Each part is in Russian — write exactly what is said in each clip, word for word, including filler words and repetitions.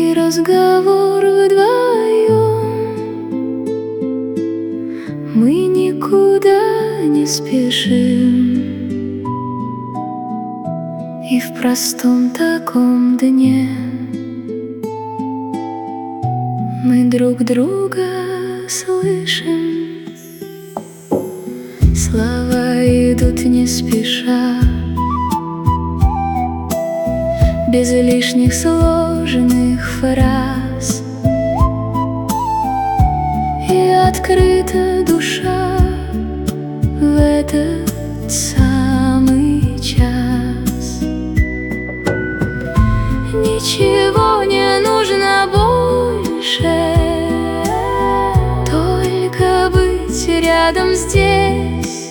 Тихий разговор вдвоем, мы никуда не спешим, и в простом таком дне мы друг друга слышим. Слова идут не спеша, без лишних сложенных фраз, и открыта душа в этот самый час. Ничего не нужно больше, только быть рядом здесь,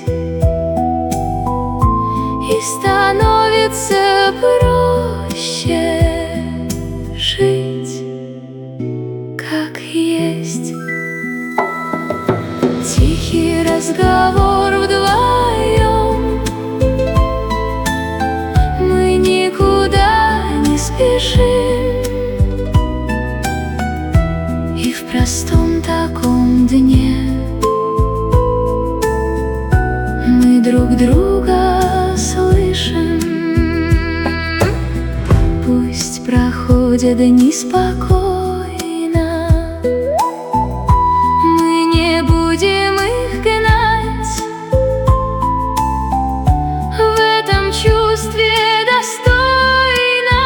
и становится проще жить, как есть. Тихий разговор вдвоем, мы никуда не спешим, и в простом таком дне мы друг друга слышим. Пусть проходят дни спокойно, мы не будем их гнать. В этом чувстве достойно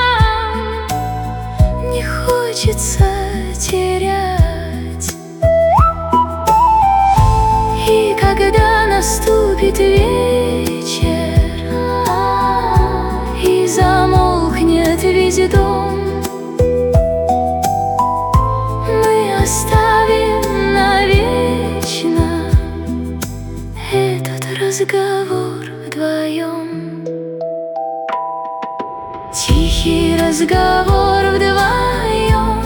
не хочется терять. И когда наступит вечер и замолкнет весь дом, мы оставим навечно этот разговор вдвоем. Тихий разговор вдвоем,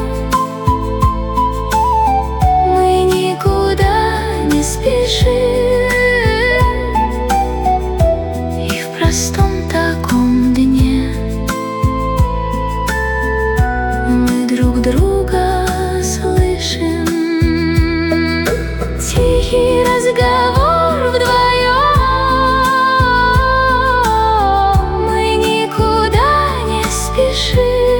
мы никуда не спешим, и в простом таком дне мы друг друга слышим. Тихий разговор вдвоем, мы никуда не спешим,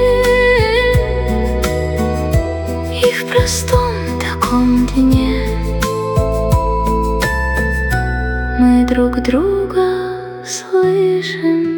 и в простом таком дне мы друг друга слышим.